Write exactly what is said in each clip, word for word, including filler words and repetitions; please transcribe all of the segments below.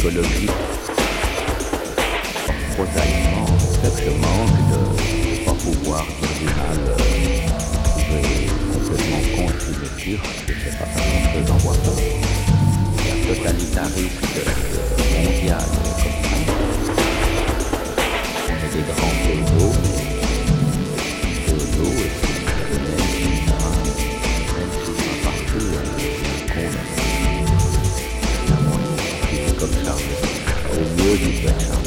écologique. Prosaïquement, c'est ce manque de ne pas pouvoir dire du mal, euh, trouver complètement contre une lecture, parce que c'est pas façon que j'en vois pas. Un totalitarisme euh, mondial comme ça. On est des grands clodos, mais clodos, et puis le même souverain, même souverain partout, on condamne. C'est comme Charles. Au mieux, il peut être Charles.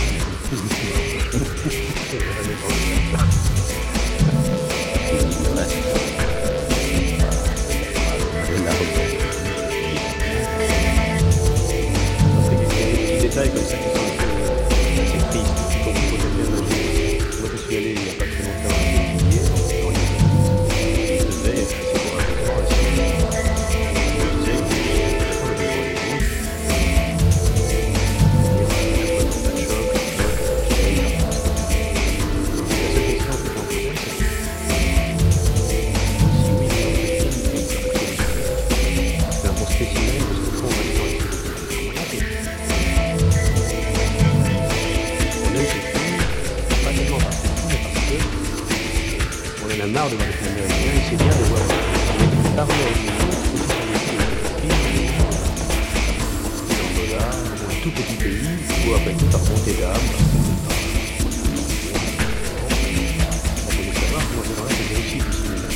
Détails comme ça qui sont assez tristes, comme il faut bien imaginer. Moi je suis allé il n'y a pas très longtemps à Montpellier, dans les il faisait assez courageusement un cinéma. Je disais que le besoin des bouches, c'est-à-dire un pas de choc, qui paye la seule question que j'en posais, c'est si oui, c'est un bon spécimen de ce que font maintenant les on en a marre de voir les films américains et c'est bien de voir les parents d'Angola, un tout petit pays, où après tout par montée d'âme. On peut savoir comment c'est dans la réussite du cinéma.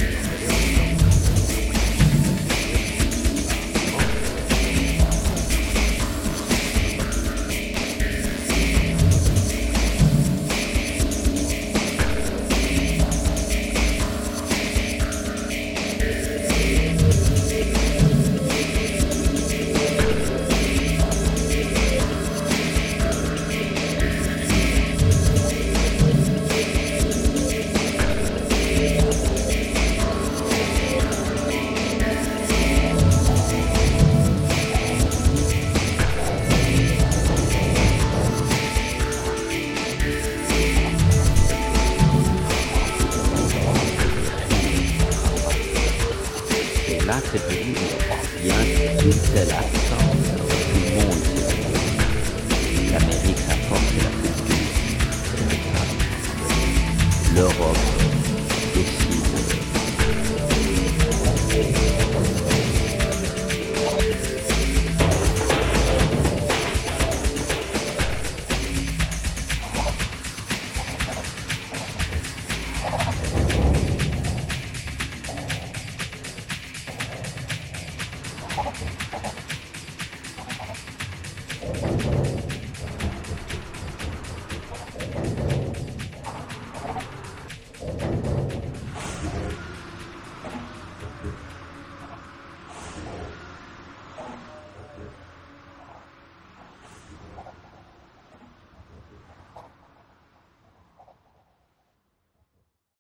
Là, c'est devenu bien une telle absence. Tout le monde sait que l'Amérique, sa force, c'est la culture. L'Europe décide.